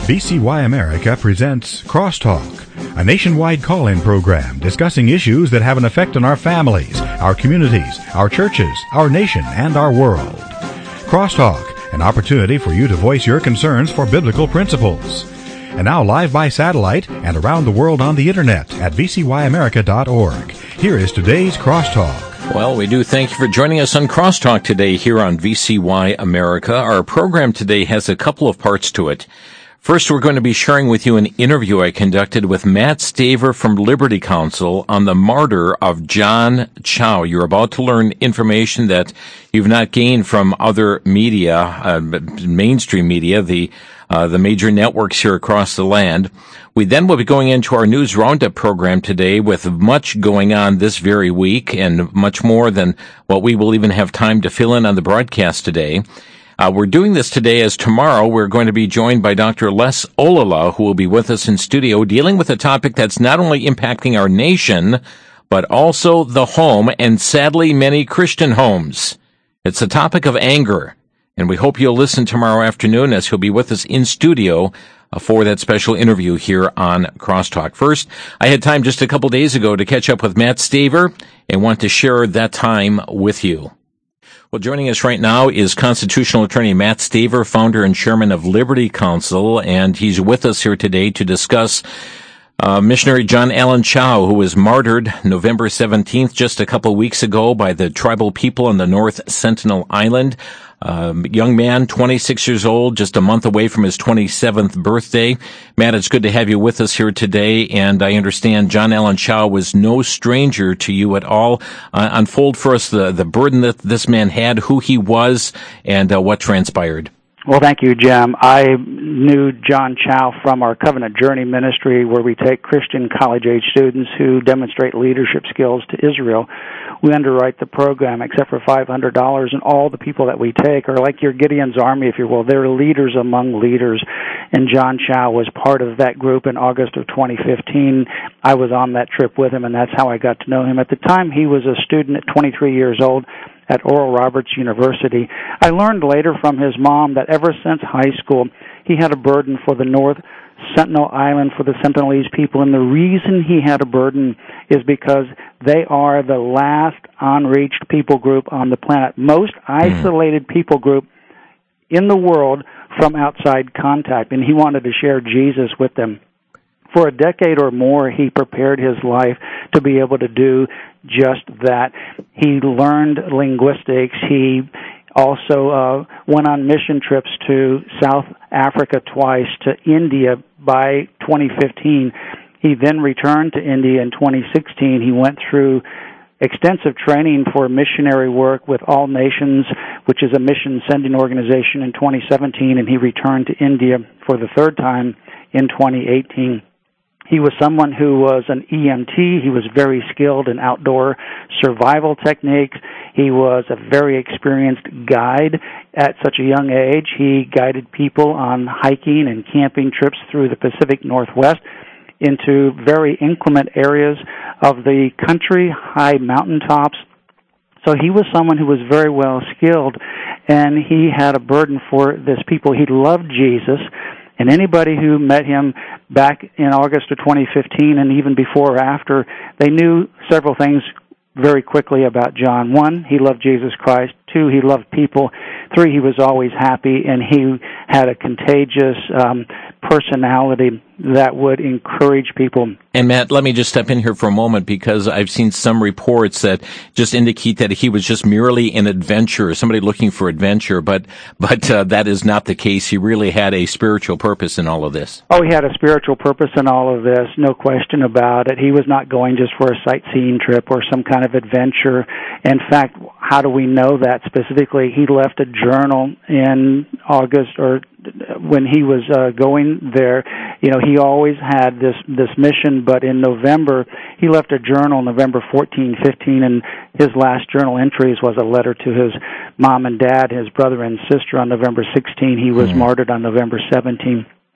VCY America presents Crosstalk, a nationwide call-in program discussing issues that have an effect on our families, our communities, our churches, our nation, and our world. Crosstalk, an opportunity for you to voice your concerns for biblical principles. And now live by satellite and around the world on the internet at vcyamerica.org. Here is today's Crosstalk. Well, we do thank you for joining us on Crosstalk today here on VCY America. Our program today has a couple of parts to it. First, we're going to be sharing with you an interview I conducted with Matt Staver from Liberty Counsel on the martyr of John Chow. You're about to learn information that you've not gained from other media, mainstream media, the major networks here across the land. We then will be going into our News Roundup program today with much going on this very week and much more than what we will even have time to fill in on the broadcast today. We're doing this today as tomorrow we're going to be joined by Dr. Les Olala, who will be with us in studio dealing with a topic that's not only impacting our nation, but also the home and sadly many Christian homes. It's a topic of anger, and we hope you'll listen tomorrow afternoon as he'll be with us in studio for that special interview here on Crosstalk. First, I had time just a couple days ago to catch up with Matt Staver and want to share that time with you. Well, joining us right now is constitutional attorney Matt Staver, founder and chairman of Liberty Counsel, and he's with us here today to discuss missionary John Allen Chow, who was martyred November 17th, just a couple weeks ago, by the tribal people on the North Sentinel Island. Young man, 26 years old, just a month away from his 27th birthday. Matt, it's good to have you with us here today, and I understand John Allen Chow was no stranger to you at all. Unfold for us the burden that this man had, who he was, and what transpired. Well, thank you, Jim. I knew John Chow from our Covenant Journey ministry, where we take Christian college-age students who demonstrate leadership skills to Israel. We underwrite the program except for $500, and all the people that we take are like your Gideon's Army, if you will. They're leaders among leaders, and John Chow was part of that group in August of 2015. I was on that trip with him, and that's how I got to know him. At the time, he was a student at 23 years old at Oral Roberts University. I learned later from his mom that ever since high school, he had a burden for the North Sentinel Island, for the Sentinelese people, and the reason he had a burden is because they are the last unreached people group on the planet, most isolated people group in the world from outside contact, and he wanted to share Jesus with them. For a decade or more, he prepared his life to be able to do just that. He learned linguistics. He also went on mission trips to South Africa twice, to India by 2015. He then returned to India in 2016. He went through extensive training for missionary work with All Nations, which is a mission sending organization, in 2017, and he returned to India for the third time in 2018. He was someone who was an EMT. He was very skilled in outdoor survival techniques. He was a very experienced guide at such a young age. He guided people on hiking and camping trips through the Pacific Northwest into very inclement areas of the country, high mountaintops. So he was someone who was very well skilled, and he had a burden for this people. He loved Jesus. And anybody who met him back in August of 2015 and even before or after, they knew several things very quickly about John. One, he loved Jesus Christ. Two, he loved people. Three, he was always happy, and he had a contagious personality that would encourage people. And Matt, let me just step in here for a moment, because I've seen some reports that just indicate that he was just merely an adventurer, somebody looking for adventure, but that is not the case. He really had a spiritual purpose in all of this. Oh, he had a spiritual purpose in all of this, no question about it. He was not going just for a sightseeing trip or some kind of adventure. In fact, how do we know that specifically? He left a journal in August, or when he was going there. You know, he always had this mission, but in November, he left a journal, November 14, 15, and his last journal entries was a letter to his mom and dad, his brother and sister on November 16. He was martyred on November 17.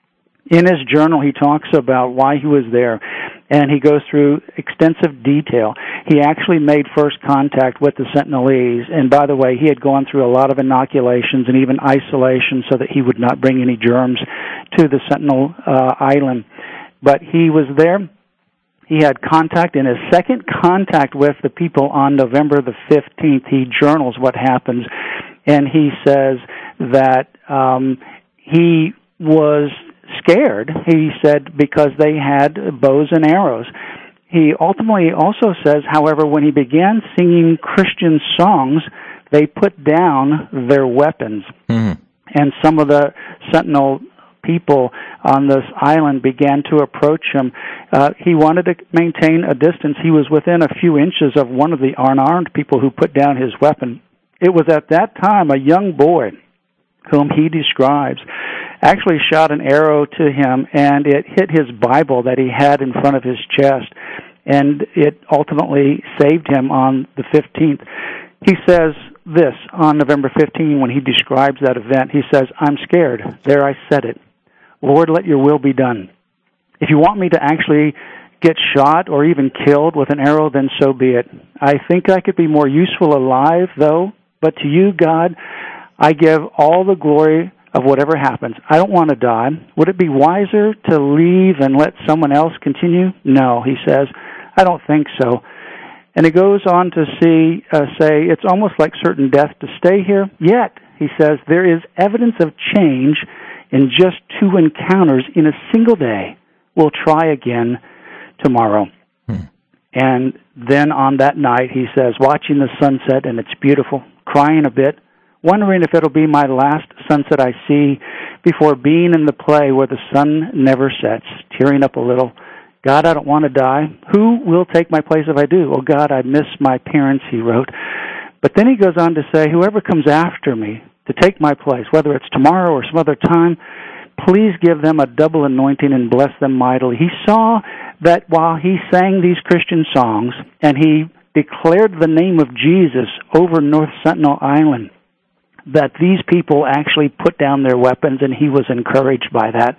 In his journal, he talks about why he was there, and he goes through extensive detail. He actually made first contact with the Sentinelese, and by the way, he had gone through a lot of inoculations and even isolation so that he would not bring any germs to the Sentinel Island. But he was there. He had contact. In his second contact with the people on November the 15th, he journals what happens, and he says that he was scared, he said, because they had bows and arrows. He ultimately also says, however, when he began singing Christian songs, they put down their weapons. Mm-hmm. And some of the Sentinel people on this island began to approach him. He wanted to maintain a distance. He was within a few inches of one of the unarmed people who put down his weapon. It was at that time a young boy whom he describes actually shot an arrow to him, and it hit his Bible that he had in front of his chest, and it ultimately saved him on the 15th. He says this on November 15 when he describes that event. He says, "I'm scared. There I said it. Lord, let your will be done. If you want me to actually get shot or even killed with an arrow, then so be it. I think I could be more useful alive, though, but to you, God, I give all the glory of whatever happens. I don't want to die. Would it be wiser to leave and let someone else continue? No," he says, "I don't think so." And he goes on to say, "It's almost like certain death to stay here. Yet," he says, "there is evidence of change in just 2 encounters in a single day. We'll try again tomorrow." And then on that night, he says, watching the sunset, and it's beautiful, crying a bit, wondering if it'll be my last sunset I see before being in the play where the sun never sets, tearing up a little. "God, I don't want to die. Who will take my place if I do? Oh, God, I miss my parents," he wrote. But then he goes on to say, "Whoever comes after me to take my place, whether it's tomorrow or some other time, please give them a double anointing and bless them mightily." He saw that while he sang these Christian songs and he declared the name of Jesus over North Sentinel Island, that these people actually put down their weapons, and he was encouraged by that.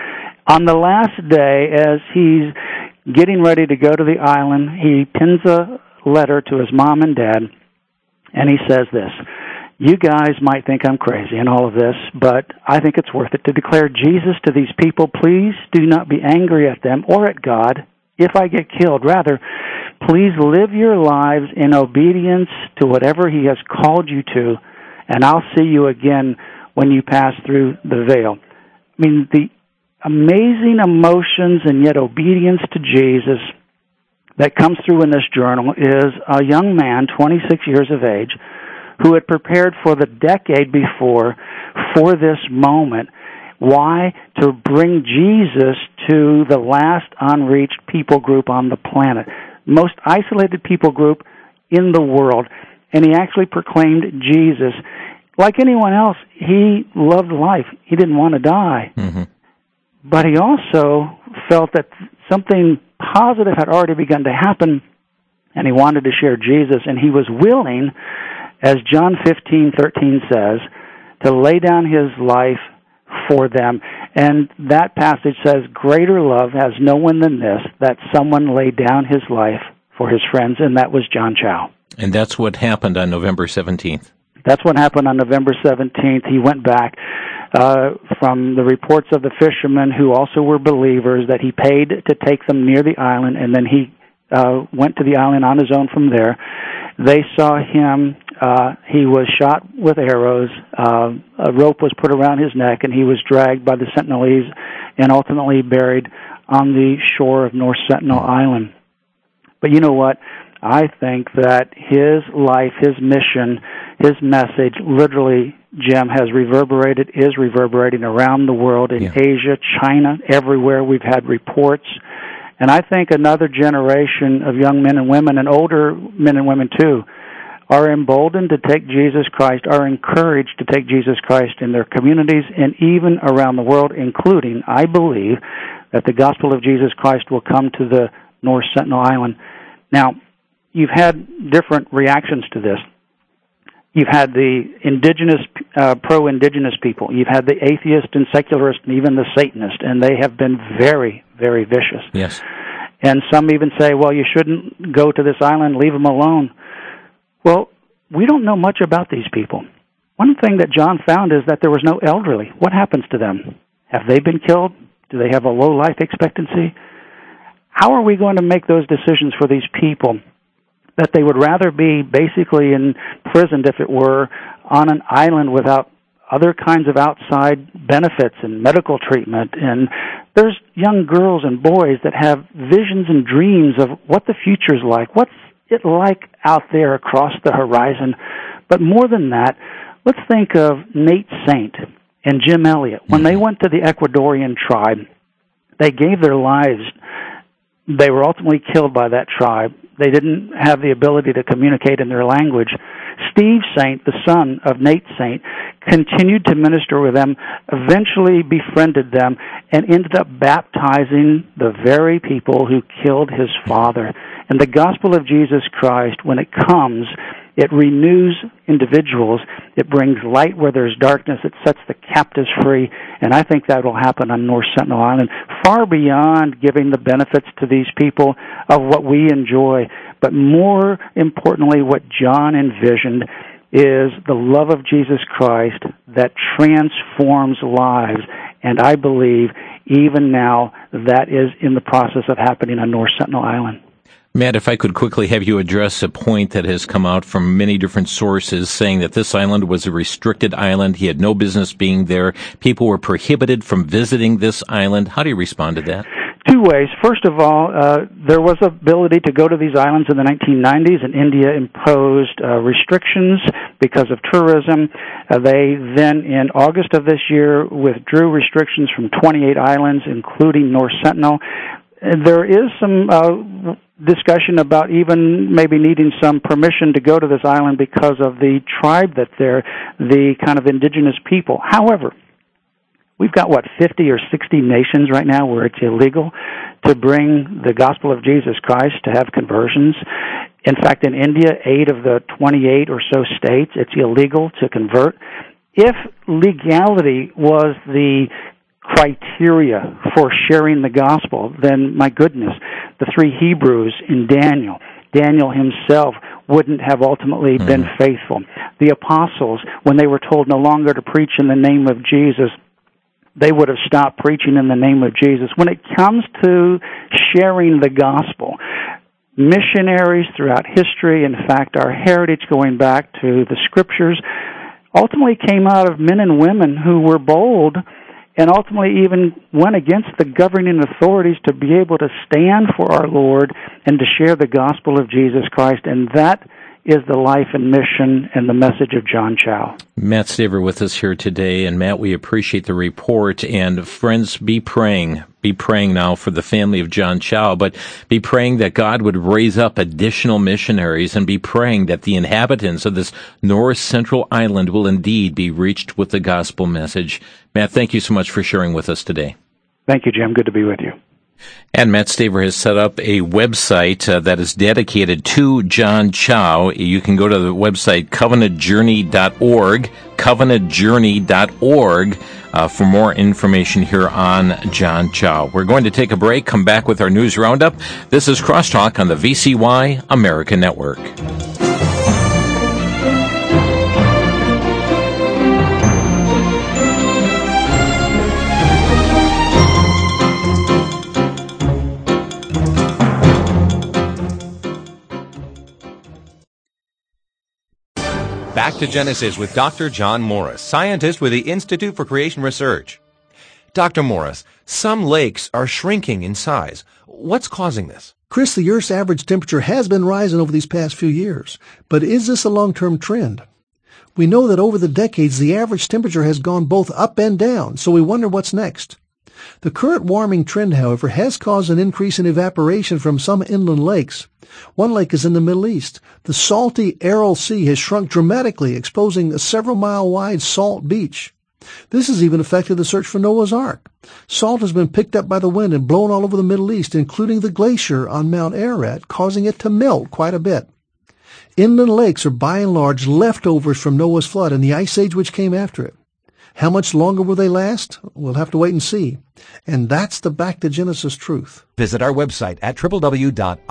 On the last day, as he's getting ready to go to the island, he pins a letter to his mom and dad, and he says this, "You guys might think I'm crazy in all of this, but I think it's worth it to declare Jesus to these people. Please do not be angry at them or at God if I get killed. Rather, please live your lives in obedience to whatever he has called you to, and I'll see you again when you pass through the veil." I mean, the amazing emotions and yet obedience to Jesus that comes through in this journal is a young man, 26 years of age, who had prepared for the decade before for this moment. Why? To bring Jesus to the last unreached people group on the planet, most isolated people group in the world. And he actually proclaimed Jesus. Like anyone else, he loved life. He didn't want to die. Mm-hmm. But he also felt that something positive had already begun to happen, and he wanted to share Jesus, and he was willing, as John 15:13 says, to lay down his life for them. And that passage says, "Greater love has no one than this, that someone laid down his life for his friends," and that was John Chau. And that's what happened on November 17th. That's what happened on November 17th. He went back from the reports of the fishermen, who also were believers, that he paid to take them near the island, and then he went to the island on his own from there. They saw him. He was shot with arrows. A rope was put around his neck, and he was dragged by the Sentinelese and ultimately buried on the shore of North Sentinel Island. But you know what? I think that his life, his mission, his message, literally, Jim, is reverberating around the world, in Asia, China, everywhere. We've had reports. And I think another generation of young men and women, and older men and women too, are emboldened to take Jesus Christ, are encouraged to take Jesus Christ in their communities and even around the world, including, I believe, that the gospel of Jesus Christ will come to the North Sentinel Island. Now, you've had different reactions to this. You've had the pro-indigenous people. You've had the atheist and secularist and even the Satanist, and they have been very, very vicious. Yes. And some even say, well, you shouldn't go to this island, leave them alone. Well, we don't know much about these people. One thing that John found is that there was no elderly. What happens to them? Have they been killed? Do they have a low life expectancy? How are we going to make those decisions for these people that they would rather be basically imprisoned, if it were, on an island without other kinds of outside benefits and medical treatment? And there's young girls and boys that have visions and dreams of what the future's like. What's it like out there across the horizon? But more than that, let's think of Nate Saint and Jim Elliott. When they went to the Ecuadorian tribe, they gave their lives. They were ultimately killed by that tribe. They didn't have the ability to communicate in their language. Steve Saint, the son of Nate Saint, continued to minister with them, eventually befriended them, and ended up baptizing the very people who killed his father. And the gospel of Jesus Christ, when it comes, it renews individuals. It brings light where there's darkness. It sets the captives free. And I think that will happen on North Sentinel Island, far beyond giving the benefits to these people of what we enjoy. But more importantly, what John envisioned is the love of Jesus Christ that transforms lives. And I believe even now that is in the process of happening on North Sentinel Island. Matt, if I could quickly have you address a point that has come out from many different sources saying that this island was a restricted island. He had no business being there. People were prohibited from visiting this island. How do you respond to that? Two ways. First of all, there was ability to go to these islands in the 1990s, and India imposed restrictions because of tourism. They then, in August of this year, withdrew restrictions from 28 islands, including North Sentinel. There is some discussion about even maybe needing some permission to go to this island because of the tribe that's there, the kind of indigenous people. However, we've got, 50 or 60 nations right now where it's illegal to bring the gospel of Jesus Christ to have conversions. In fact, in India, 8 of the 28 or so states, it's illegal to convert. If legality was the criteria for sharing the gospel, then my goodness, the 3 Hebrews in Daniel himself wouldn't have ultimately been faithful. The apostles, when they were told no longer to preach in the name of Jesus, they would have stopped preaching in the name of Jesus. When it comes to sharing the gospel, missionaries throughout history, in fact, our heritage going back to the scriptures, ultimately came out of men and women who were bold and ultimately even went against the governing authorities to be able to stand for our Lord and to share the gospel of Jesus Christ. And that is the life and mission and the message of John Chau. Matt Staver with us here today. And Matt, we appreciate the report. And friends, be praying. Be praying now for the family of John Chau, but be praying that God would raise up additional missionaries, and be praying that the inhabitants of this North Central Island will indeed be reached with the gospel message. Matt, thank you so much for sharing with us today. Thank you, Jim. Good to be with you. And Matt Staver has set up a website that is dedicated to John Chau. You can go to the website covenantjourney.org, covenantjourney.org, for more information here on John Chau. We're going to take a break, come back with our news roundup. This is Crosstalk on the VCY America Network. Back to Genesis with Dr. John Morris, scientist with the Institute for Creation Research. Dr. Morris, some lakes are shrinking in size. What's causing this? Chris, the Earth's average temperature has been rising over these past few years. But is this a long-term trend? We know that over the decades, the average temperature has gone both up and down, so we wonder what's next. The current warming trend, however, has caused an increase in evaporation from some inland lakes. One lake is in the Middle East. The salty Aral Sea has shrunk dramatically, exposing a several-mile-wide salt beach. This has even affected the search for Noah's Ark. Salt has been picked up by the wind and blown all over the Middle East, including the glacier on Mount Ararat, causing it to melt quite a bit. Inland lakes are by and large leftovers from Noah's flood and the ice age which came after it. How much longer will they last? We'll have to wait and see. And that's the Back to Genesis truth. Visit our website at www.icr.org.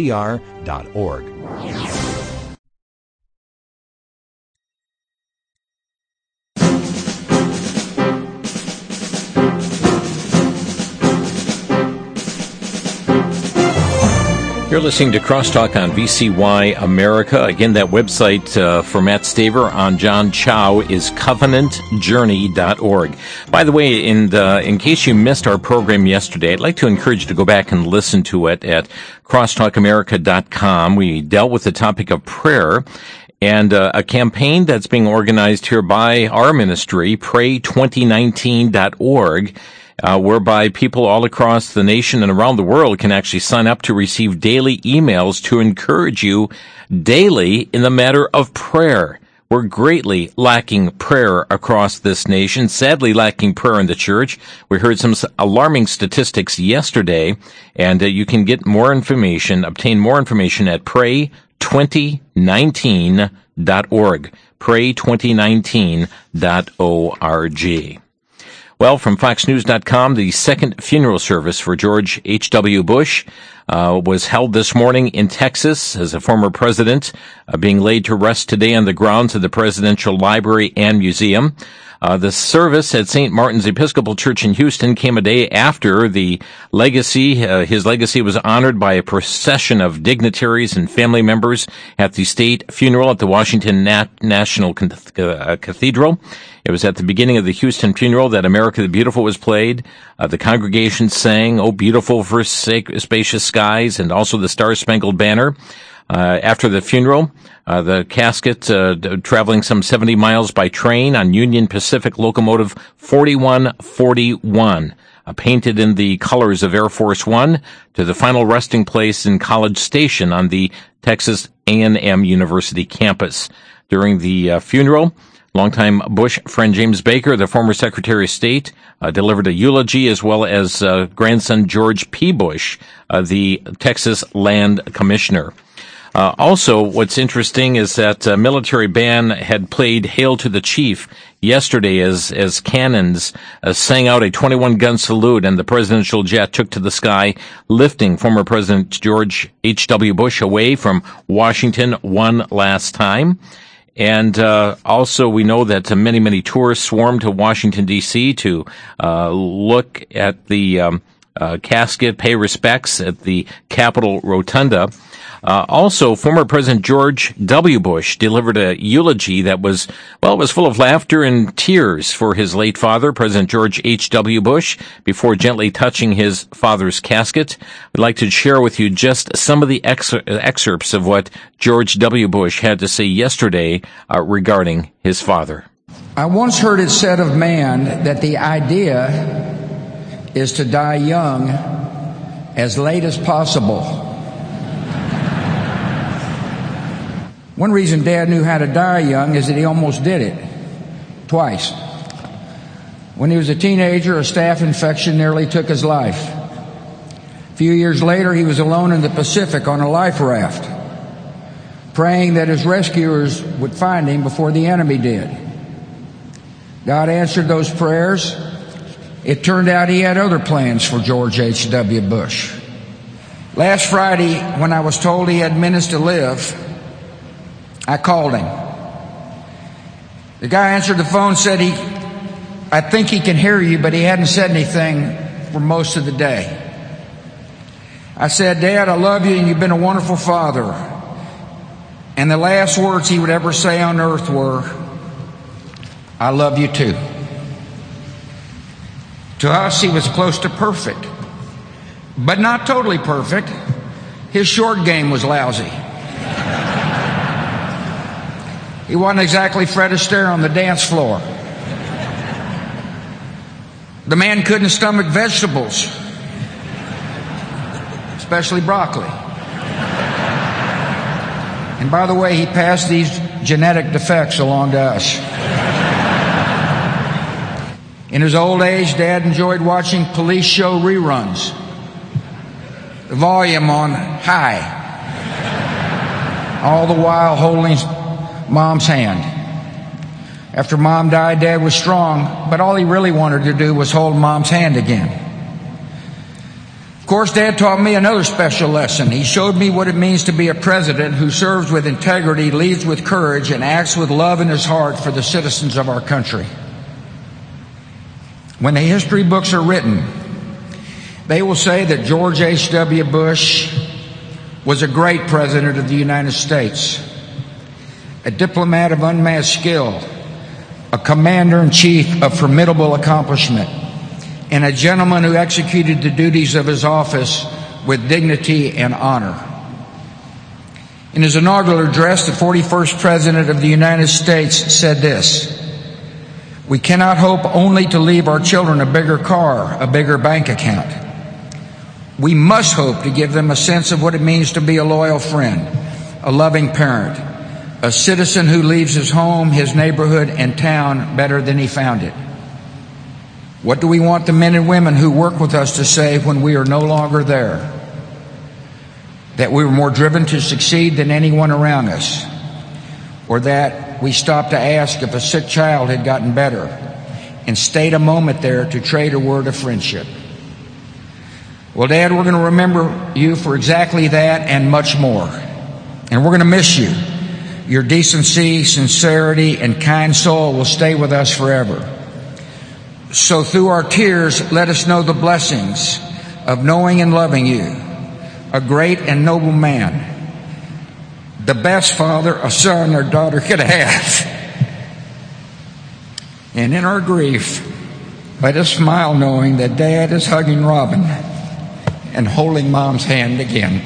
You're listening to Crosstalk on VCY America. Again, that website for Matt Staver on John Chow is covenantjourney.org. By the way, in case you missed our program yesterday, I'd like to encourage you to go back and listen to it at crosstalkamerica.com. We dealt with the topic of prayer and a campaign that's being organized here by our ministry, pray2019.org. Whereby people all across the nation and around the world can actually sign up to receive daily emails to encourage you daily in the matter of prayer. We're greatly lacking prayer across this nation, sadly lacking prayer in the church. We heard some alarming statistics yesterday, and you can get more information, obtain more information at pray2019.org, pray2019.org. Well, from FoxNews.com, the second funeral service for George H.W. Bush was held this morning in Texas as a former president, being laid to rest today on the grounds of the Presidential Library and Museum. The service at St. Martin's Episcopal Church in Houston came a day after the legacy. His legacy was honored by a procession of dignitaries and family members at the state funeral at the Washington National Cathedral. It was at the beginning of the Houston funeral that America the Beautiful was played. The congregation sang, "Oh, beautiful for spacious skies," and also the Star-Spangled Banner. After the funeral, the casket traveling some 70 miles by train on Union Pacific Locomotive 4141, painted in the colors of Air Force One, to the final resting place in College Station on the Texas A&M University campus. During the funeral, longtime Bush friend James Baker, the former Secretary of State, delivered a eulogy, as well as grandson George P. Bush, the Texas Land Commissioner. Also, what's interesting is that a military band had played Hail to the Chief yesterday as cannons sang out a 21-gun salute, and the presidential jet took to the sky, lifting former President George H.W. Bush away from Washington one last time. And also, we know that many, many tourists swarmed to Washington, D.C. to look at the casket, pay respects at the Capitol Rotunda. Also, former President George W. Bush delivered a eulogy that was full of laughter and tears for his late father, President George H.W. Bush, before gently touching his father's casket. I'd like to share with you just some of the excerpts of what George W. Bush had to say yesterday regarding his father. I once heard it said of man that the idea is to die young as late as possible. One reason Dad knew how to die young is that he almost did it. Twice. When he was a teenager, a staph infection nearly took his life. A few years later, he was alone in the Pacific on a life raft, praying that his rescuers would find him before the enemy did. God answered those prayers. It turned out he had other plans for George H.W. Bush. Last Friday, when I was told he had minutes to live, I called him. The guy answered the phone, said I think he can hear you, but he hadn't said anything for most of the day. I said, Dad, I love you and you've been a wonderful father. And the last words he would ever say on earth were, I love you too. To us, he was close to perfect, but not totally perfect. His short game was lousy. He wasn't exactly Fred Astaire on the dance floor. The man couldn't stomach vegetables, especially broccoli. And by the way, he passed these genetic defects along to us. In his old age, Dad enjoyed watching police show reruns, the volume on high. all the while holding Mom's hand. After Mom died, Dad was strong, but all he really wanted to do was hold Mom's hand again. Of course, Dad taught me another special lesson. He showed me what it means to be a president who serves with integrity, leads with courage, and acts with love in his heart for the citizens of our country. When the history books are written, they will say that George H.W. Bush was a great president of the United States, a diplomat of unmatched skill, a commander-in-chief of formidable accomplishment, and a gentleman who executed the duties of his office with dignity and honor. In his inaugural address, the 41st President of the United States said this: "We cannot hope only to leave our children a bigger car, a bigger bank account. We must hope to give them a sense of what it means to be a loyal friend, a loving parent, a citizen who leaves his home, his neighborhood, and town better than he found it." What do we want the men and women who work with us to say when we are no longer there? That we were more driven to succeed than anyone around us? Or that we stopped to ask if a sick child had gotten better and stayed a moment there to trade a word of friendship? Well, Dad, we're going to remember you for exactly that and much more. And we're going to miss you. Your decency, sincerity, and kind soul will stay with us forever. So through our tears, let us know the blessings of knowing and loving you, a great and noble man, the best father a son or daughter could have. And in our grief, let us smile knowing that Dad is hugging Robin and holding Mom's hand again.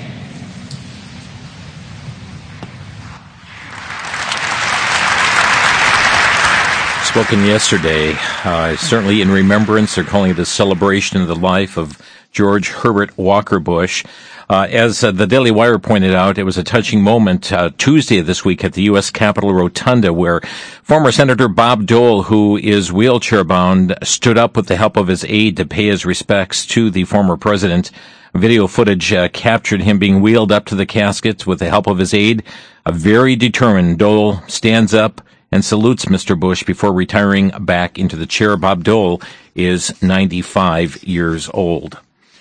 Spoken yesterday, certainly in remembrance. They're calling it a celebration of the life of George Herbert Walker Bush. As the Daily Wire pointed out, it was a touching moment Tuesday of this week at the U.S. Capitol Rotunda, where former Senator Bob Dole, who is wheelchair-bound, stood up with the help of his aide to pay his respects to the former president. Video footage captured him being wheeled up to the casket with the help of his aide. A very determined Dole stands up and salutes Mr. Bush before retiring back into the chair. Bob Dole is 95 years old.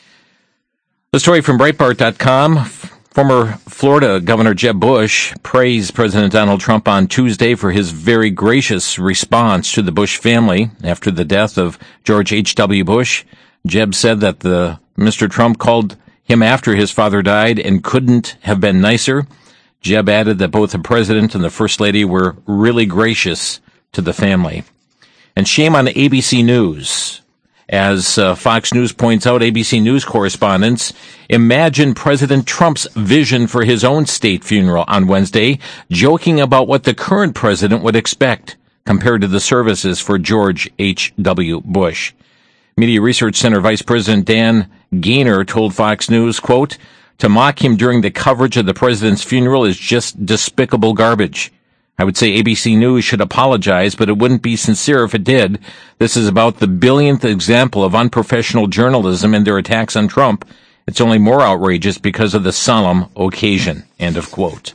The story from Breitbart.com. Former Florida Governor Jeb Bush praised President Donald Trump on Tuesday for his very gracious response to the Bush family after the death of George H.W. Bush. Jeb said that Mr. Trump called him after his father died and couldn't have been nicer. Jeb added that both the president and the first lady were really gracious to the family. And shame on ABC News. As Fox News points out, ABC News correspondents imagined President Trump's vision for his own state funeral on Wednesday, joking about what the current president would expect compared to the services for George H.W. Bush. Media Research Center Vice President Dan Gaynor told Fox News, quote, "To mock him during the coverage of the president's funeral is just despicable garbage. I would say ABC News should apologize, but it wouldn't be sincere if it did. This is about the billionth example of unprofessional journalism and their attacks on Trump. It's only more outrageous because of the solemn occasion." End of quote.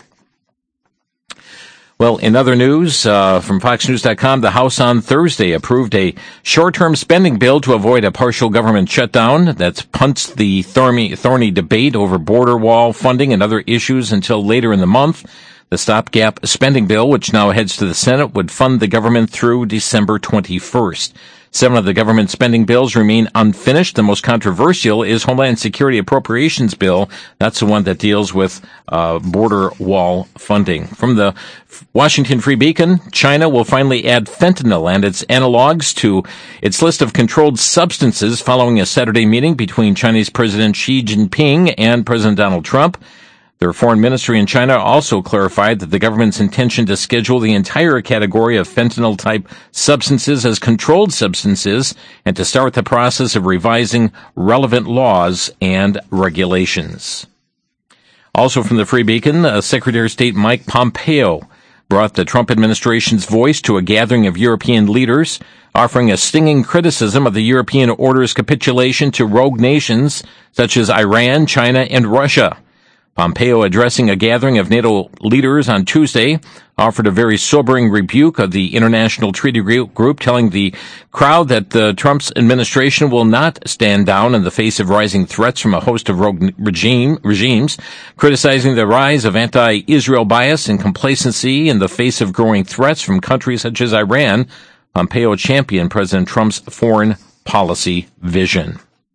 Well, in other news, from FoxNews.com, the House on Thursday approved a short-term spending bill to avoid a partial government shutdown that punts the thorny debate over border wall funding and other issues until later in the month. The stopgap spending bill, which now heads to the Senate, would fund the government through December 21st. 7 of the government spending bills remain unfinished. The most controversial is Homeland Security Appropriations Bill. That's the one that deals with border wall funding. From the Washington Free Beacon, China will finally add fentanyl and its analogs to its list of controlled substances following a Saturday meeting between Chinese President Xi Jinping and President Donald Trump. Their foreign ministry in China also clarified that the government's intention to schedule the entire category of fentanyl-type substances as controlled substances and to start the process of revising relevant laws and regulations. Also from the Free Beacon, Secretary of State Mike Pompeo brought the Trump administration's voice to a gathering of European leaders, offering a stinging criticism of the European order's capitulation to rogue nations such as Iran, China, and Russia. Pompeo, addressing a gathering of NATO leaders on Tuesday, offered a very sobering rebuke of the International Treaty Group, telling the crowd that Trump's administration will not stand down in the face of rising threats from a host of rogue regimes, criticizing the rise of anti-Israel bias and complacency in the face of growing threats from countries such as Iran. Pompeo championed President Trump's foreign policy vision.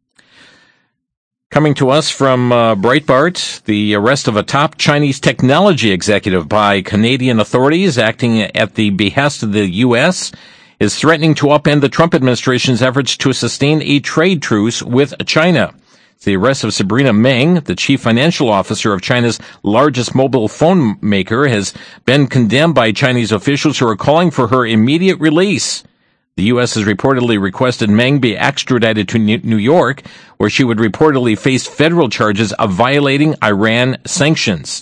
Coming to us from Breitbart, the arrest of a top Chinese technology executive by Canadian authorities acting at the behest of the U.S. is threatening to upend the Trump administration's efforts to sustain a trade truce with China. The arrest of Sabrina Meng, the chief financial officer of China's largest mobile phone maker, has been condemned by Chinese officials who are calling for her immediate release. The U.S. has reportedly requested Meng be extradited to New York, where she would reportedly face federal charges of violating Iran sanctions.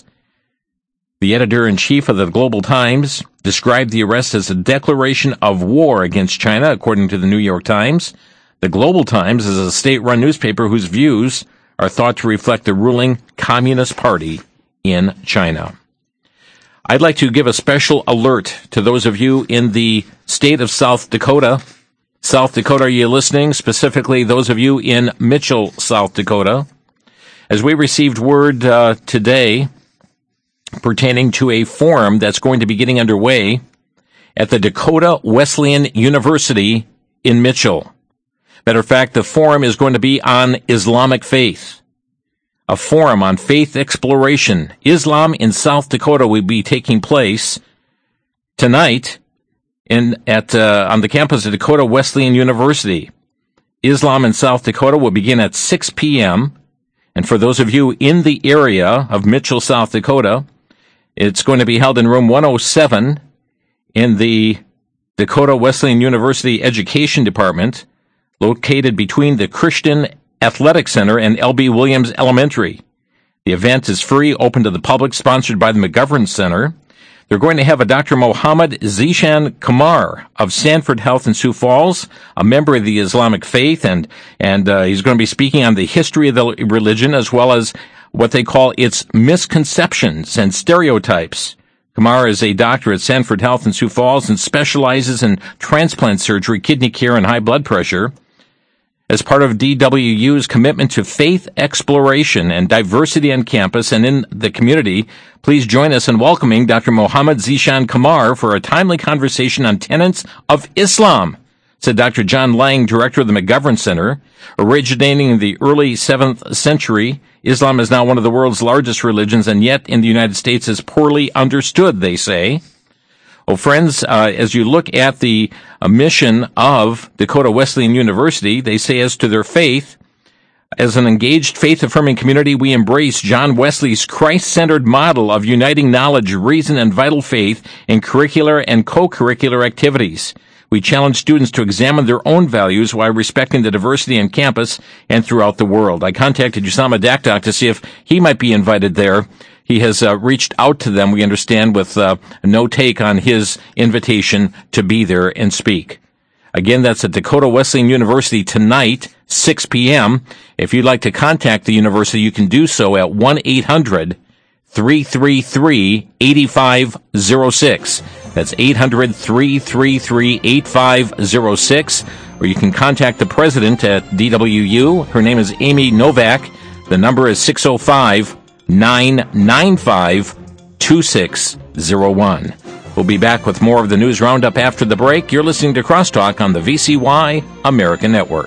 The editor-in-chief of the Global Times described the arrest as a declaration of war against China, according to the New York Times. The Global Times is a state-run newspaper whose views are thought to reflect the ruling Communist Party in China. I'd like to give a special alert to those of you in the state of South Dakota. South Dakota, are you listening? Specifically, those of you in Mitchell, South Dakota. As we received word today pertaining to a forum that's going to be getting underway at the Dakota Wesleyan University in Mitchell. Matter of fact, the forum is going to be on Islamic faith. A forum on faith exploration. Islam in South Dakota will be taking place tonight on the campus of Dakota Wesleyan University. Islam in South Dakota will begin at 6 p.m. And for those of you in the area of Mitchell, South Dakota, it's going to be held in room 107 in the Dakota Wesleyan University Education Department, located between the Christian Athletic Center and L.B. Williams Elementary. The event is free, open to the public, sponsored by the McGovern Center. They're going to have a Dr. Mohammed Zishan Kamar of Sanford Health in Sioux Falls, a member of the Islamic faith, and he's going to be speaking on the history of the religion as well as what they call its misconceptions and stereotypes. Kamar is a doctor at Sanford Health in Sioux Falls and specializes in transplant surgery, kidney care, and high blood pressure. As part of DWU's commitment to faith exploration and diversity on campus and in the community, please join us in welcoming Dr. Mohammed Zishan Kamar for a timely conversation on tenets of Islam, said Dr. John Lang, director of the McGovern Center. Originating in the early 7th century, Islam is now one of the world's largest religions, and yet in the United States is poorly understood, they say. Well, friends, as you look at the mission of Dakota Wesleyan University, they say as to their faith, as an engaged faith-affirming community, we embrace John Wesley's Christ-centered model of uniting knowledge, reason, and vital faith in curricular and co-curricular activities. We challenge students to examine their own values while respecting the diversity on campus and throughout the world. I contacted Usama Dakdak to see if he might be invited there. He has reached out to them, we understand, with no take on his invitation to be there and speak. Again, that's at Dakota Wesleyan University tonight, 6 p.m. If you'd like to contact the university, you can do so at 1-800-333-8506. That's 800-333-8506. Or you can contact the president at DWU. Her name is Amy Novak. The number is 605-995-2601. We'll be back with more of the news roundup after the break. You're listening to Crosstalk on the VCY American Network.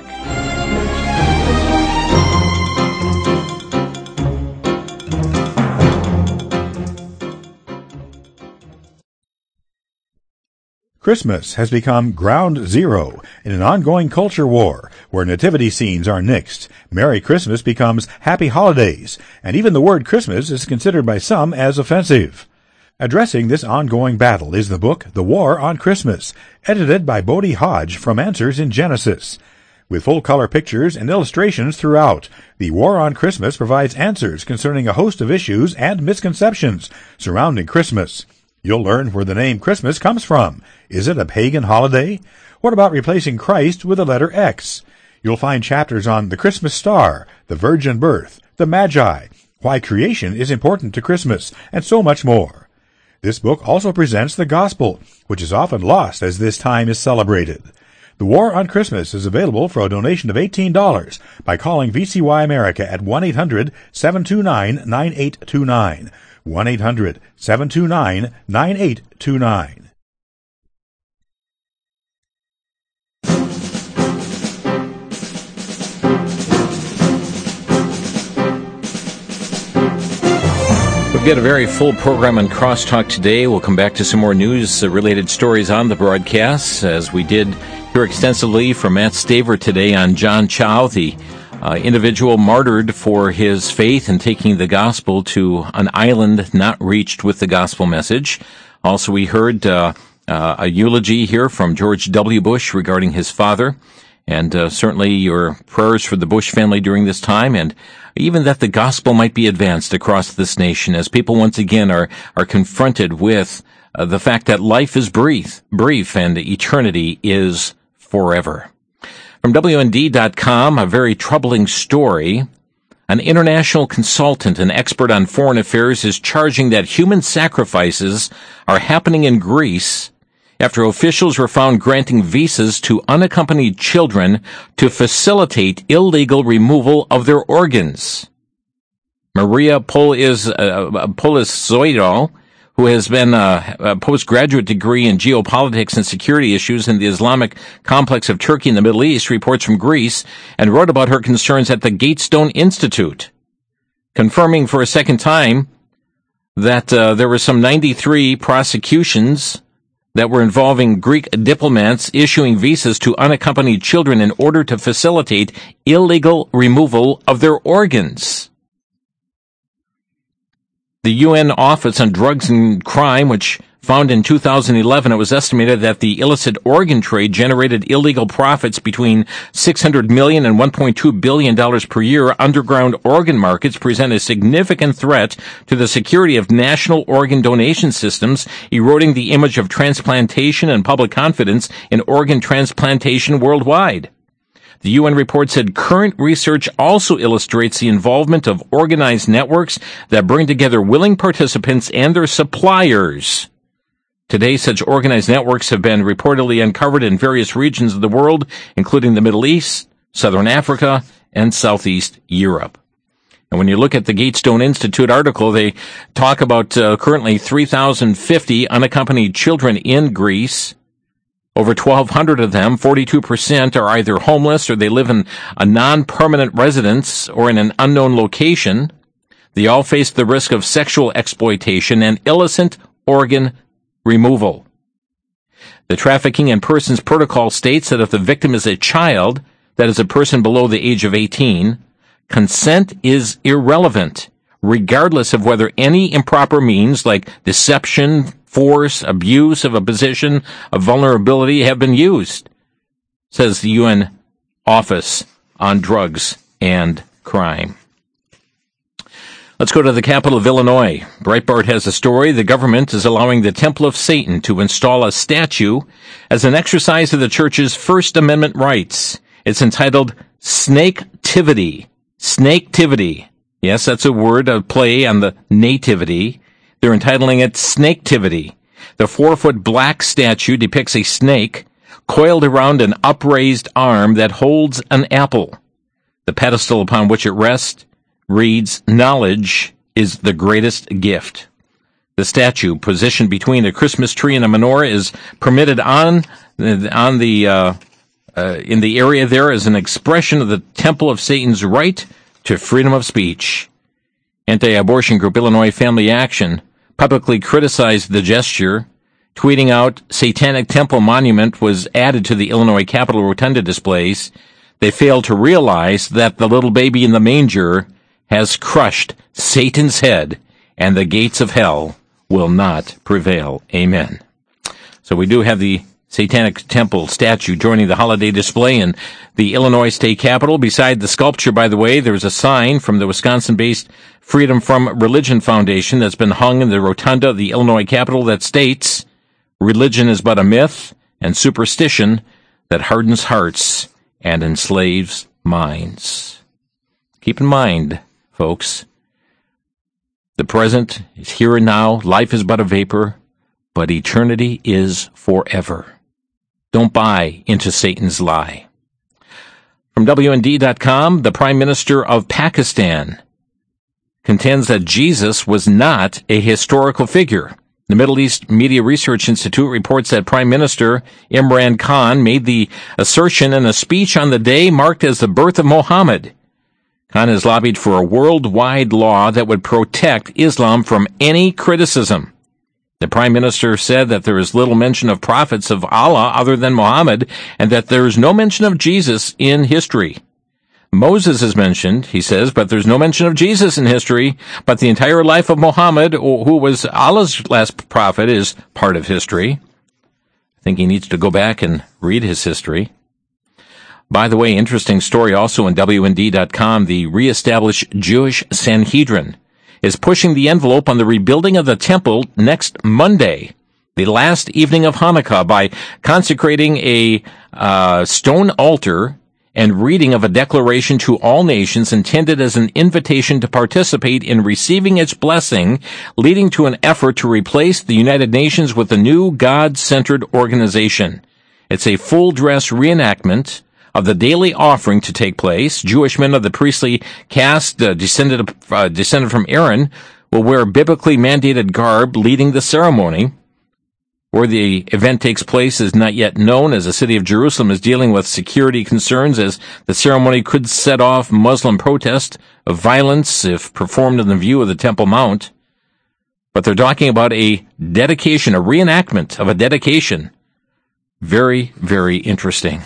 Christmas has become ground zero in an ongoing culture war where nativity scenes are nixed. Merry Christmas becomes Happy Holidays, and even the word Christmas is considered by some as offensive. Addressing this ongoing battle is the book The War on Christmas, edited by Bodie Hodge from Answers in Genesis. With full-color pictures and illustrations throughout, The War on Christmas provides answers concerning a host of issues and misconceptions surrounding Christmas. You'll learn where the name Christmas comes from. Is it a pagan holiday? What about replacing Christ with the letter X? You'll find chapters on the Christmas star, the virgin birth, the Magi, why creation is important to Christmas, and so much more. This book also presents the gospel, which is often lost as this time is celebrated. The War on Christmas is available for a donation of $18 by calling VCY America at 1-800-729-9829. 1-800-729-9829. We've got a very full program on Crosstalk today. We'll come back to some more news-related stories on the broadcast, as we did hear extensively from Matt Staver today on John Chow, the individual martyred for his faith and taking the gospel to an island not reached with the gospel message. Also, we heard a eulogy here from George W. Bush regarding his father, and certainly your prayers for the Bush family during this time, and even that the gospel might be advanced across this nation as people once again are confronted with the fact that life is brief and eternity is forever. From WND.com, a very troubling story. An international consultant and expert on foreign affairs is charging that human sacrifices are happening in Greece after officials were found granting visas to unaccompanied children to facilitate illegal removal of their organs. Maria Polizoidou, who has been a postgraduate degree in geopolitics and security issues in the Islamic complex of Turkey and the Middle East, reports from Greece and wrote about her concerns at the Gatestone Institute, confirming for a second time that there were some 93 prosecutions that were involving Greek diplomats issuing visas to unaccompanied children in order to facilitate illegal removal of their organs. The UN Office on Drugs and Crime, which found in 2011 it was estimated that the illicit organ trade generated illegal profits between $600 million and $1.2 billion per year. Underground organ markets present a significant threat to the security of national organ donation systems, eroding the image of transplantation and public confidence in organ transplantation worldwide. The UN report said current research also illustrates the involvement of organized networks that bring together willing participants and their suppliers. Today, such organized networks have been reportedly uncovered in various regions of the world, including the Middle East, Southern Africa, and Southeast Europe. And when you look at the Gatestone Institute article, they talk about currently 3,050 unaccompanied children in Greece. Over 1,200 of them, 42%, are either homeless or they live in a non-permanent residence or in an unknown location. They all face the risk of sexual exploitation and illicit organ removal. The Trafficking in Persons Protocol states that if the victim is a child, that is a person below the age of 18, consent is irrelevant, regardless of whether any improper means like deception, force, abuse of a position of vulnerability have been used, says the UN Office on Drugs and Crime. Let's go to the capital of Illinois. Breitbart has a story. The government is allowing the Temple of Satan to install a statue as an exercise of the church's First Amendment rights. It's entitled Snaketivity. Snaketivity. Yes, that's a word, a play on the nativity. They're entitling it Snaketivity. The 4-foot black statue depicts a snake coiled around an upraised arm that holds an apple. The pedestal upon which it rests reads, "Knowledge is the greatest gift." The statue, positioned between a Christmas tree and a menorah, is permitted in the area there as an expression of the Temple of Satan's right to freedom of speech. Anti-abortion group Illinois Family Action publicly criticized the gesture, tweeting out, "Satanic Temple Monument was added to the Illinois Capitol Rotunda displays. They failed to realize that the little baby in the manger has crushed Satan's head, and the gates of hell will not prevail." Amen. So we do have the Satanic Temple statue joining the holiday display in the Illinois State Capitol. Beside the sculpture, by the way, there's a sign from the Wisconsin-based Freedom from Religion Foundation that's been hung in the rotunda of the Illinois Capitol that states, "Religion is but a myth and superstition that hardens hearts and enslaves minds." Keep in mind, folks, The present is here and now. Life is but a vapor, but eternity is forever. Don't buy into Satan's lie. From WND.com, the Prime Minister of Pakistan contends that Jesus was not a historical figure. The Middle East Media Research Institute reports that Prime Minister Imran Khan made the assertion in a speech on the day marked as the birth of Muhammad. Khan has lobbied for a worldwide law that would protect Islam from any criticism. The Prime Minister said that there is little mention of prophets of Allah other than Muhammad, and that there is no mention of Jesus in history. Moses is mentioned, he says, but there's no mention of Jesus in history, but the entire life of Muhammad, who was Allah's last prophet, is part of history. I think he needs to go back and read his history. By the way, interesting story also on WND.com, the reestablished Jewish Sanhedrin is pushing the envelope on the rebuilding of the temple next Monday, the last evening of Hanukkah, by consecrating a stone altar and reading of a declaration to all nations intended as an invitation to participate in receiving its blessing, leading to an effort to replace the United Nations with a new God-centered organization. It's a full-dress reenactment of the daily offering to take place. Jewish men of the priestly caste, descended from Aaron, will wear biblically mandated garb leading the ceremony. Where the event takes place is not yet known, as the city of Jerusalem is dealing with security concerns, as the ceremony could set off Muslim protest of violence if performed in the view of the Temple Mount. But they're talking about a dedication, a reenactment of a dedication. Very, very interesting.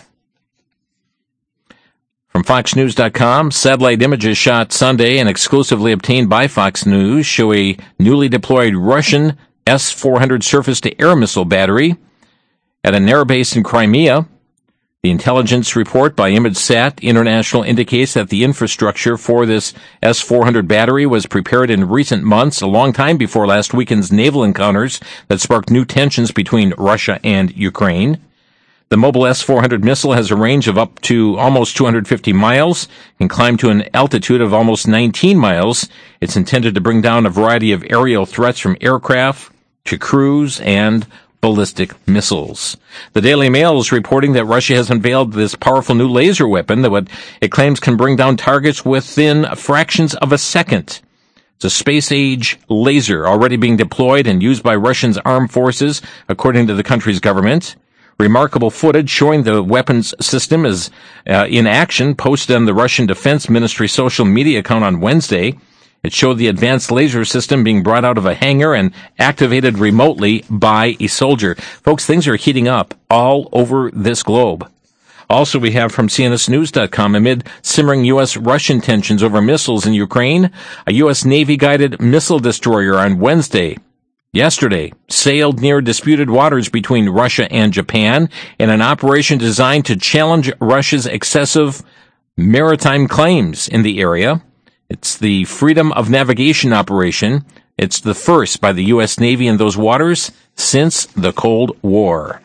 From FoxNews.com, satellite images shot Sunday and exclusively obtained by Fox News show a newly deployed Russian S-400 surface-to-air missile battery at an air base in Crimea. The intelligence report by ImageSat International indicates that the infrastructure for this S-400 battery was prepared in recent months, a long time before last weekend's naval encounters that sparked new tensions between Russia and Ukraine. The mobile S-400 missile has a range of up to almost 250 miles and climb to an altitude of almost 19 miles. It's intended to bring down a variety of aerial threats from aircraft to cruise and ballistic missiles. The Daily Mail is reporting that Russia has unveiled this powerful new laser weapon that it claims can bring down targets within fractions of a second. It's a space-age laser already being deployed and used by Russia's armed forces, according to the country's government. Remarkable footage showing the weapons system is in action posted on the Russian Defense Ministry social media account on Wednesday. It showed the advanced laser system being brought out of a hangar and activated remotely by a soldier. Folks, things are heating up all over this globe. Also, we have from CNSNews.com, amid simmering U.S.-Russian tensions over missiles in Ukraine, a U.S. Navy-guided missile destroyer on yesterday sailed near disputed waters between Russia and Japan in an operation designed to challenge Russia's excessive maritime claims in the area. It's the Freedom of Navigation operation. It's the first by the U.S. Navy in those waters since the Cold War.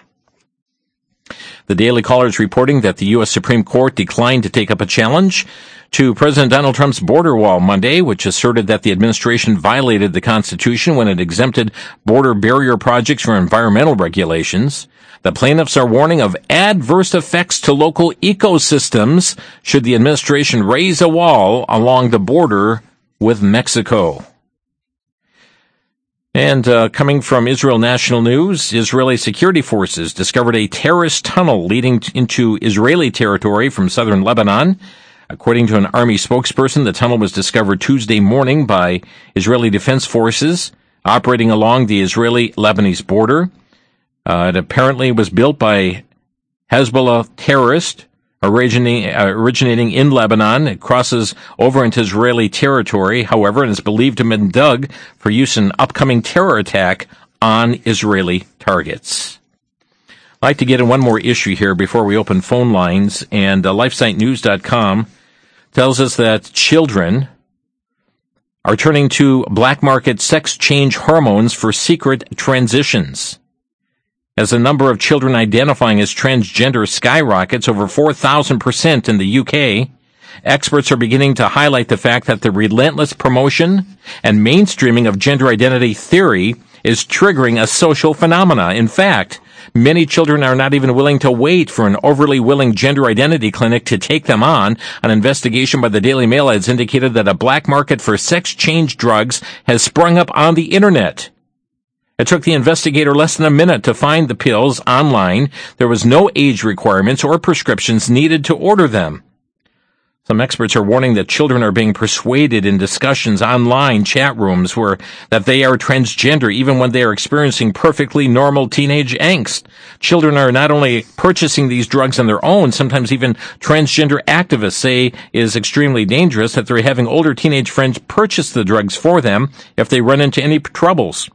The Daily Caller is reporting that the U.S. Supreme Court declined to take up a challenge to President Donald Trump's border wall Monday, which asserted that the administration violated the Constitution when it exempted border barrier projects from environmental regulations. The plaintiffs are warning of adverse effects to local ecosystems should the administration raise a wall along the border with Mexico. And coming from Israel National News, Israeli security forces discovered a terrorist tunnel leading into Israeli territory from southern Lebanon. According to an army spokesperson, the tunnel was discovered Tuesday morning by Israeli Defense Forces operating along the Israeli-Lebanese border. It apparently was built by Hezbollah terrorists originating in Lebanon. It crosses over into Israeli territory, however, and is believed to have been dug for use in an upcoming terror attack on Israeli targets. I'd like to get in one more issue here before we open phone lines, and LifeSiteNews.com tells us that children are turning to black market sex change hormones for secret transitions. As the number of children identifying as transgender skyrockets over 4,000% in the UK, Experts are beginning to highlight the fact that the relentless promotion and mainstreaming of gender identity theory is triggering a social phenomena. In fact, many children are not even willing to wait for an overly willing gender identity clinic to take them on. An investigation by the Daily Mail has indicated that a black market for sex change drugs has sprung up on the internet. It took the investigator less than a minute to find the pills online. There was no age requirements or prescriptions needed to order them. Some experts are warning that children are being persuaded in discussions online chat rooms that they are transgender even when they are experiencing perfectly normal teenage angst. Children are not only purchasing these drugs on their own, sometimes even transgender activists say is extremely dangerous, that they're having older teenage friends purchase the drugs for them if they run into any troubles.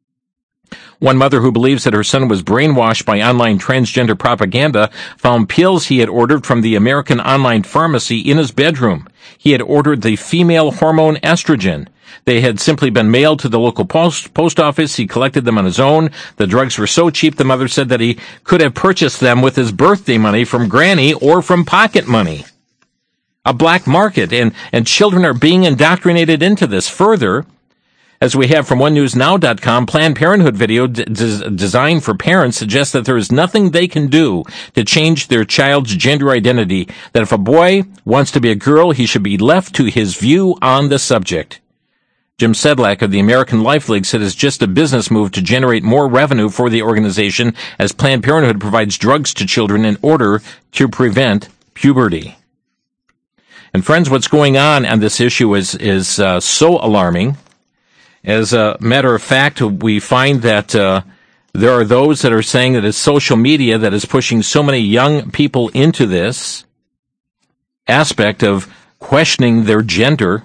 One mother who believes that her son was brainwashed by online transgender propaganda found pills he had ordered from the American online pharmacy in his bedroom. He had ordered the female hormone estrogen. They had simply been mailed to the local post office. He collected them on his own. The drugs were so cheap, the mother said that he could have purchased them with his birthday money from Granny or from pocket money. A black market, and children are being indoctrinated into this. Further, as we have from OneNewsNow.com, Planned Parenthood video designed for parents suggests that there is nothing they can do to change their child's gender identity, that if a boy wants to be a girl, he should be left to his view on the subject. Jim Sedlak of the American Life League said it's just a business move to generate more revenue for the organization as Planned Parenthood provides drugs to children in order to prevent puberty. And friends, what's going on this issue is so alarming. As a matter of fact, we find that there are those that are saying that it's social media that is pushing so many young people into this aspect of questioning their gender.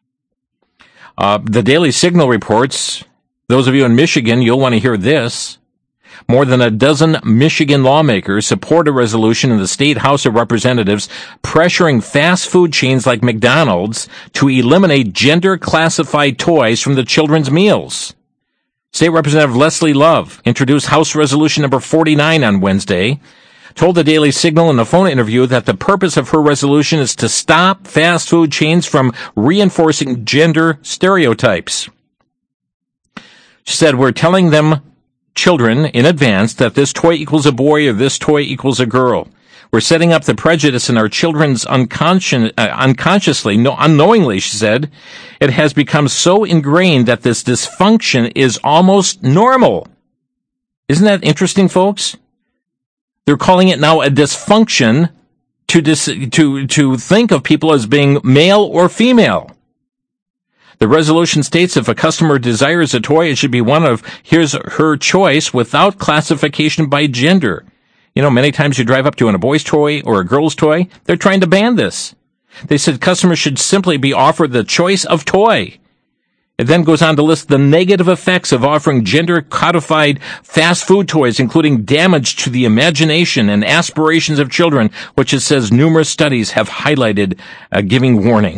The Daily Signal reports, those of you in Michigan, you'll want to hear this. More than a dozen Michigan lawmakers support a resolution in the State House of Representatives pressuring fast food chains like McDonald's to eliminate gender-classified toys from the children's meals. State Representative Leslie Love introduced House Resolution number 49 on Wednesday, told the Daily Signal in a phone interview that the purpose of her resolution is to stop fast food chains from reinforcing gender stereotypes. She said, "We're telling them children in advance that this toy equals a boy or this toy equals a girl. We're setting up the prejudice in our children's unconsciously, unknowingly," she said. "It has become so ingrained that this dysfunction is almost normal." Isn't that interesting, folks? They're calling it now a dysfunction to think of people as being male or female. The resolution states if a customer desires a toy, it should be one of his or her choice without classification by gender. You know, many times you drive up to a boy's toy or a girl's toy, they're trying to ban this. They said customers should simply be offered the choice of toy. It then goes on to list the negative effects of offering gender-codified fast food toys, including damage to the imagination and aspirations of children, which it says numerous studies have highlighted, giving warning.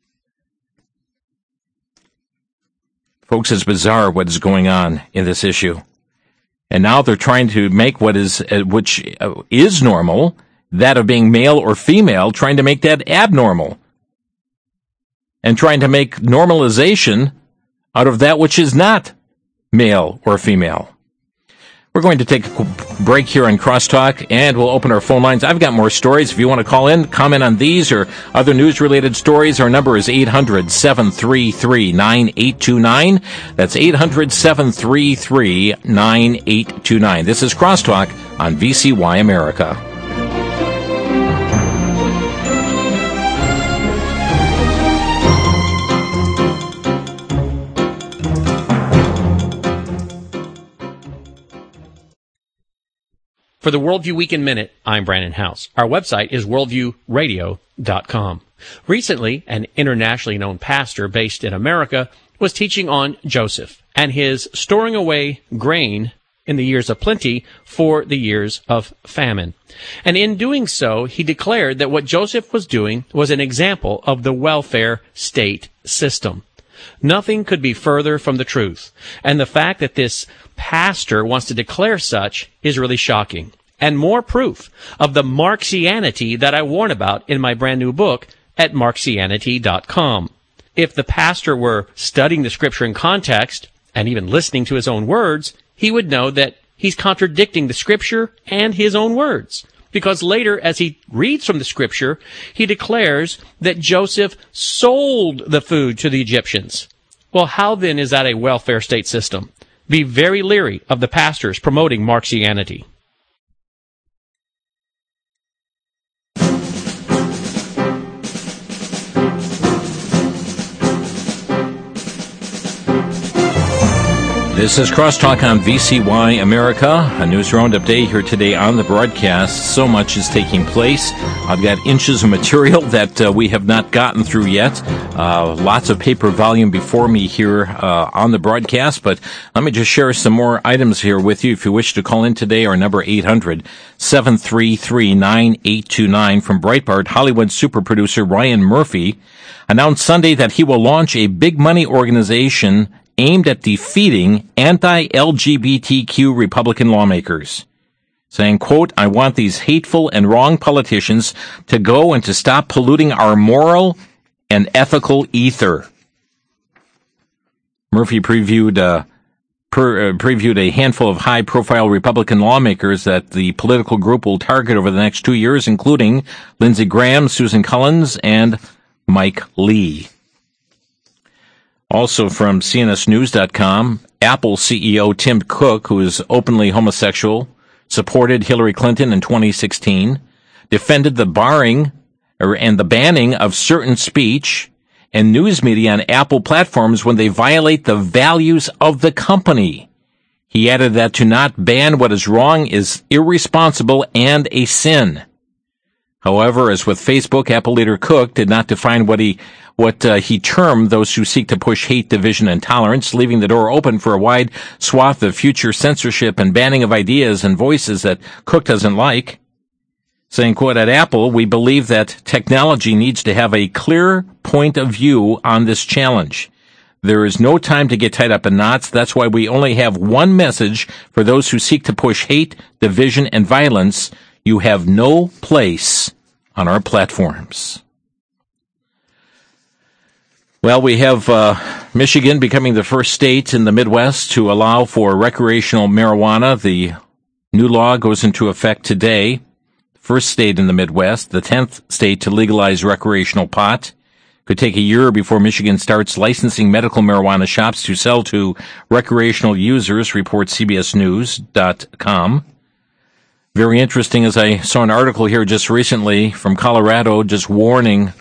Folks, it's bizarre what is going on in this issue. And now they're trying to make which is normal, that of being male or female, trying to make that abnormal. And trying to make normalization out of that which is not male or female. We're going to take a break here on Crosstalk, and we'll open our phone lines. I've got more stories. If you want to call in, comment on these or other news-related stories, our number is 800-733-9829. That's 800-733-9829. This is Crosstalk on VCY America. For the Worldview Weekend Minute, I'm Brandon House. Our website is worldviewradio.com. Recently, an internationally known pastor based in America was teaching on Joseph and his storing away grain in the years of plenty for the years of famine. And in doing so, he declared that what Joseph was doing was an example of the welfare state system. Nothing could be further from the truth. And the fact that this pastor wants to declare such is really shocking. And more proof of the Marxianity that I warn about in my brand new book, at marcianity.com. If the pastor were studying the Scripture in context, and even listening to his own words, he would know that he's contradicting the Scripture and his own words. Because later, as he reads from the Scripture, he declares that Joseph sold the food to the Egyptians. Well, how then is that a welfare state system? Be very leery of the pastors promoting Marxianity. This is Crosstalk on VCY America, a news roundup day here today on the broadcast. So much is taking place. I've got inches of material that we have not gotten through yet. Lots of paper volume before me here on the broadcast, but let me just share some more items here with you. If you wish to call in today, our number 800-733-9829 from Breitbart. Hollywood super producer Ryan Murphy announced Sunday that he will launch a big money organization aimed at defeating anti-LGBTQ Republican lawmakers, saying, quote, "I want these hateful and wrong politicians to go and to stop polluting our moral and ethical ether." Murphy previewed a handful of high-profile Republican lawmakers that the political group will target over the next 2 years, including Lindsey Graham, Susan Collins, and Mike Lee. Also from CNSnews.com, Apple CEO Tim Cook, who is openly homosexual, supported Hillary Clinton in 2016, defended the banning of certain speech and news media on Apple platforms when they violate the values of the company. He added that to not ban what is wrong is irresponsible and a sin. However, as with Facebook, Apple leader Cook did not define what he termed those who seek to push hate, division, and intolerance, leaving the door open for a wide swath of future censorship and banning of ideas and voices that Cook doesn't like. Saying, quote, "At Apple, we believe that technology needs to have a clear point of view on this challenge. There is no time to get tied up in knots. That's why we only have one message for those who seek to push hate, division, and violence. You have no place on our platforms." Well, we have Michigan becoming the first state in the Midwest to allow for recreational marijuana. The new law goes into effect today. First state in the Midwest, the 10th state to legalize recreational pot. Could take a year before Michigan starts licensing medical marijuana shops to sell to recreational users, reports CBSNews.com. Very interesting, as I saw an article here just recently from Colorado, just warning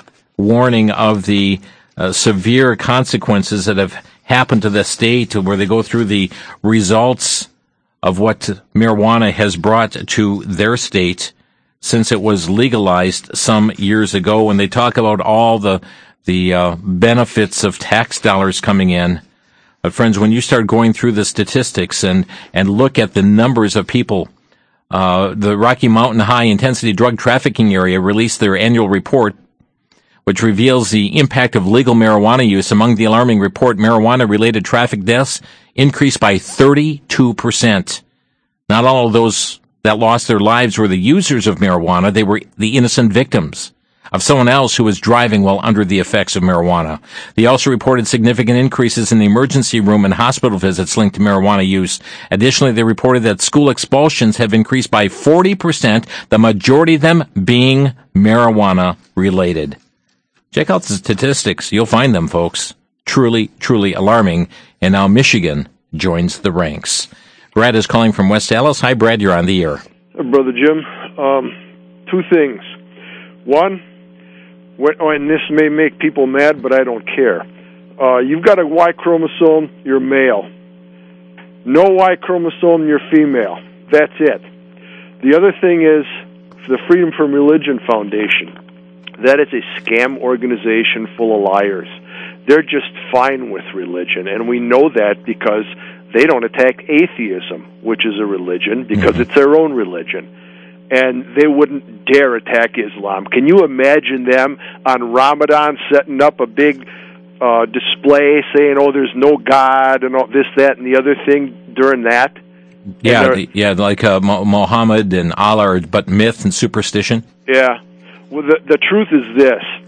of the severe consequences that have happened to the state, where they go through the results of what marijuana has brought to their state since it was legalized some years ago. And they talk about all the benefits of tax dollars coming in. But friends, when you start going through the statistics and look at the numbers of people, the Rocky Mountain High Intensity Drug Trafficking Area released their annual report, which reveals the impact of legal marijuana use. Among the alarming report, marijuana-related traffic deaths increased by 32%. Not all of those that lost their lives were the users of marijuana. They were the innocent victims of someone else who was driving while under the effects of marijuana. They also reported significant increases in the emergency room and hospital visits linked to marijuana use. Additionally, they reported that school expulsions have increased by 40%, the majority of them being marijuana-related. Check out the statistics. You'll find them, folks. Truly, truly alarming. And now Michigan joins the ranks. Brad is calling from West Allis. Hi, Brad. You're on the air. Brother Jim, two things. One, and this may make people mad, but I don't care. You've got a Y chromosome, you're male. No Y chromosome, you're female. That's it. The other thing is the Freedom from Religion Foundation. That is a scam organization full of liars. They're just fine with religion, and we know that because they don't attack atheism, which is a religion, because it's their own religion. And they wouldn't dare attack Islam. Can you imagine them on Ramadan setting up a big display saying, "Oh, there's no God," and all this, that, and the other thing during that? Yeah, like Muhammad and Allah, but myth and superstition. Yeah. Well, the truth is this.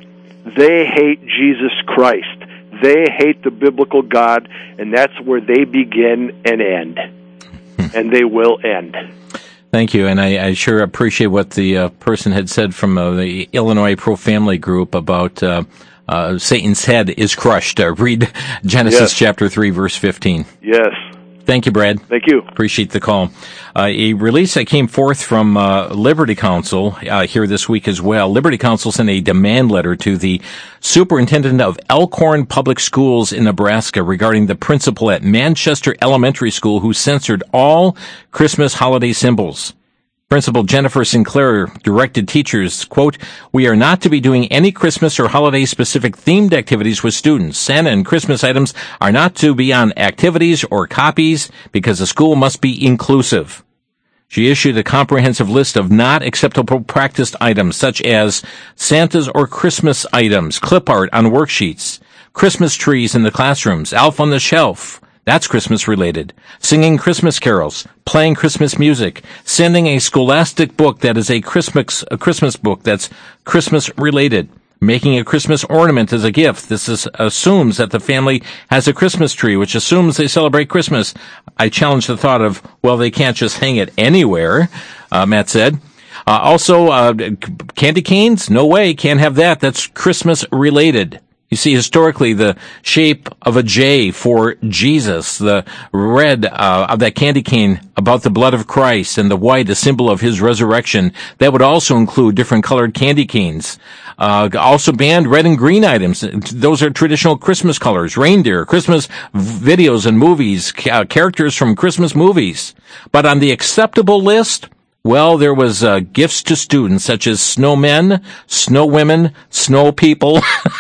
they hate Jesus Christ. They hate the biblical God, and that's where they begin and end. And they will end. Thank you, and I sure appreciate what the person had said from the Illinois Pro-Family Group about Satan's head is crushed. Read Genesis chapter 3, verse 15. Yes. Thank you, Brad. Thank you. Appreciate the call. A release that came forth from Liberty Counsel here this week as well. Liberty Counsel sent a demand letter to the superintendent of Elkhorn Public Schools in Nebraska regarding the principal at Manchester Elementary School who censored all Christmas holiday symbols. Principal Jennifer Sinclair directed teachers, quote, "We are not to be doing any Christmas or holiday-specific themed activities with students. Santa and Christmas items are not to be on activities or copies because the school must be inclusive." She issued a comprehensive list of not acceptable practiced items such as Santa's or Christmas items, clip art on worksheets, Christmas trees in the classrooms, Elf on the Shelf. That's Christmas related. Singing Christmas carols, playing Christmas music, sending a scholastic book that is a Christmas book that's Christmas related, making a Christmas ornament as a gift. This assumes that the family has a Christmas tree, which assumes they celebrate Christmas. I challenge the thought of, well, they can't just hang it anywhere, Matt said. Also, candy canes? No way, can't have that. That's Christmas related. You see, historically, the shape of a J for Jesus, the red of that candy cane about the blood of Christ, and the white, a symbol of his resurrection, that would also include different colored candy canes. Also banned red and green items. Those are traditional Christmas colors. Reindeer, Christmas videos and movies, characters from Christmas movies. But on the acceptable list, well, there was gifts to students such as snowmen, snow women, snow people,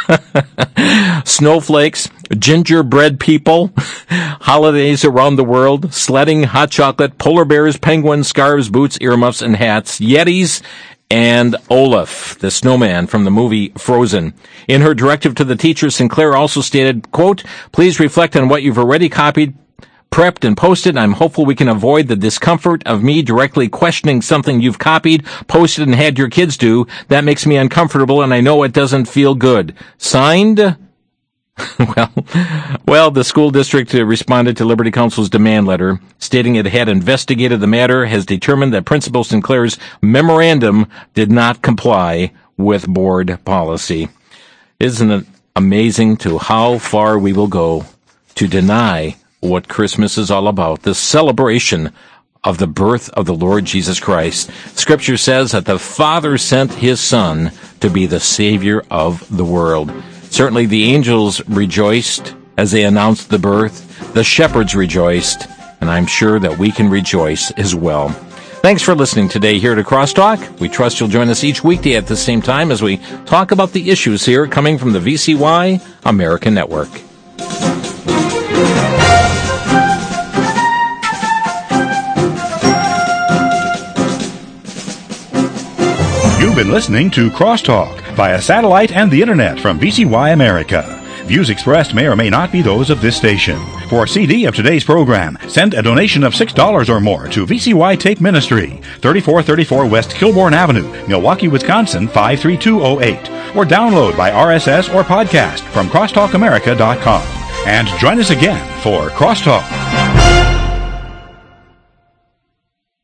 snowflakes, gingerbread people, holidays around the world, sledding, hot chocolate, polar bears, penguins, scarves, boots, earmuffs, and hats, Yetis, and Olaf, the snowman from the movie Frozen. In her directive to the teachers, Sinclair also stated, quote, "Please reflect on what you've already copied, prepped and posted. I'm hopeful we can avoid the discomfort of me directly questioning something you've copied, posted, and had your kids do. That makes me uncomfortable, and I know it doesn't feel good. Signed?" Well, the school district responded to Liberty Counsel's demand letter, stating it had investigated the matter, has determined that Principal Sinclair's memorandum did not comply with board policy. Isn't it amazing to how far we will go to deny what Christmas is all about, the celebration of the birth of the Lord Jesus Christ? Scripture says that the Father sent His Son to be the Savior of the world. Certainly the angels rejoiced as they announced the birth. The shepherds rejoiced, and I'm sure that we can rejoice as well. Thanks for listening today here to Crosstalk. We trust you'll join us each weekday at the same time as we talk about the issues here coming from the VCY American Network. You've been listening to Crosstalk via satellite and the internet from VCY America. Views expressed may or may not be those of this station. For a CD of today's program, send a donation of $6 or more to VCY Tape Ministry, 3434 West Kilbourne Avenue, Milwaukee, Wisconsin, 53208, or download by RSS or podcast from crosstalkamerica.com. And join us again for Crosstalk.